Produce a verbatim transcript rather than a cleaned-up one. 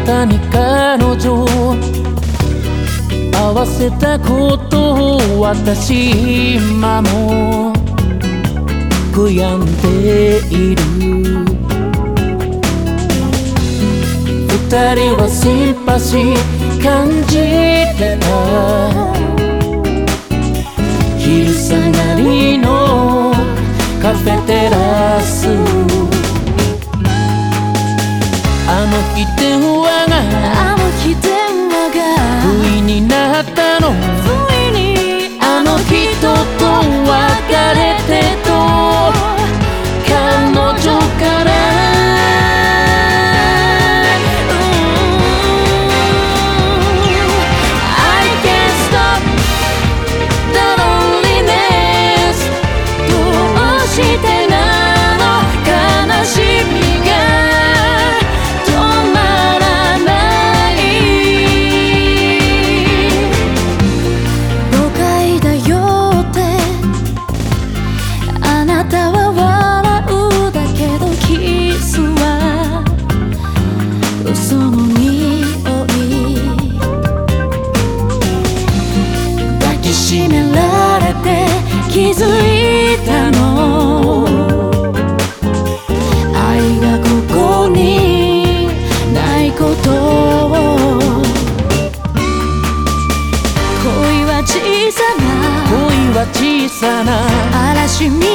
たに彼女合わせたことを私今も悔やんでいる。二人はシンパシー感じてた。昼下がりのカフェテラス、あの日電話があの日電話が不意になったの。 不意にあの人と別れてと彼女からその匂い抱きしめられて気づいたの。愛がここにないことを。恋は小さな恋は小さな嵐み